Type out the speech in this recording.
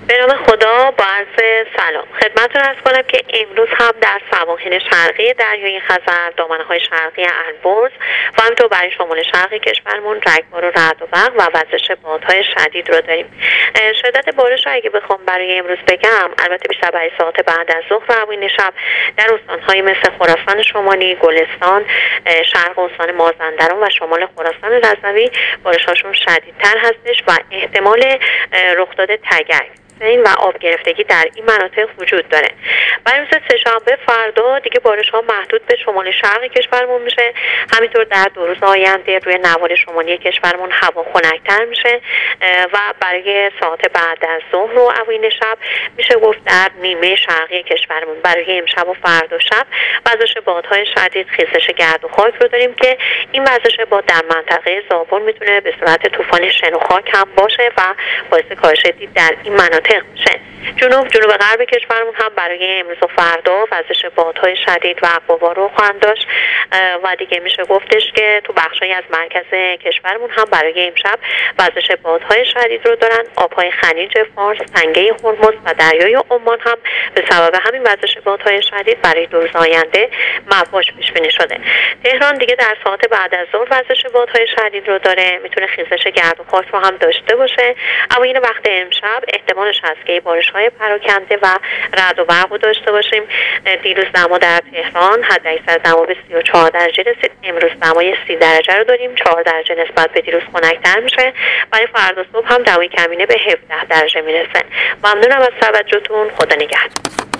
به نام خدا، با عرض سلام خدمتتون عرض کنم که امروز هم در سواحل شرقی دریای خزر، دامنه‌های شرقی البرز و همینطور برای شمال شرقی کشورمون رگبار و رعد و برق و وزش بادهای شدید رو داریم. شدت بارش رو اگه بخوام برای امروز بگم، البته بیشتر برای ساعت بعد از ظهر و اوایل شب در استان‌های مثل خراسان شمالی، گلستان، شرق استان مازندران و شمال خراسان رضوی بارش‌هاشون شدیدتر هستش و احتمال رخ داده تگک و آب گرفتگی در این مناطق وجود داره. برای روز سه‌شنبه فردا دیگه بارش ها محدود به شمال شرق کشورمون میشه. همینطور در 2 روز آینده روی نوار شمالی کشورمون هوا خنک‌تر میشه و برای ساعت بعد از ظهر و اوایل شب میشه گفت در نیمه شرقی کشورمون برای امشب و فردا شب وزش بادهای شدید، خیزش گرد و خاک رو داریم که این وزش باد در منطقه زابل میتونه به صورت طوفان شن و خاک هم باشه و باعث کاهش دید در این مناطق میشه. جنوب غرب کشورمون هم برای امروز و فردا وزش بادهای شدید و عقاب‌ها رو خواهند داشت و دیگه میشه گفتش که تو بخشایی از مرکز کشورمون هم برای امشب وزش بادهای شدید رو دارن. آبهای خلیج فارس، تنگه هرمز و دریای عمان هم به سبب همین وزش بادهای شدید برای 2 روز آینده مواج پیش بینی شده. تهران دیگه در ساعت بعد از ظهر وزش بادهای شدید رو داره، میتونه خیزش گرد و خاک رو هم داشته باشه. اوایل وقت امشب احتمالش هست که بارش‌های پراکنده و رعد و برق رو داشته باشیم. دیروز دما در تهران حداکثر دما به 34 درجه رسید. امروز دمای 30 درجه رو داریم، 4 درجه نسبت به دیروز خنک‌تر میشه. برای فردا صبح هم دمای کمینه به 17 درجه میرسه. ممنونم از توجهتون. خدا نگهدار.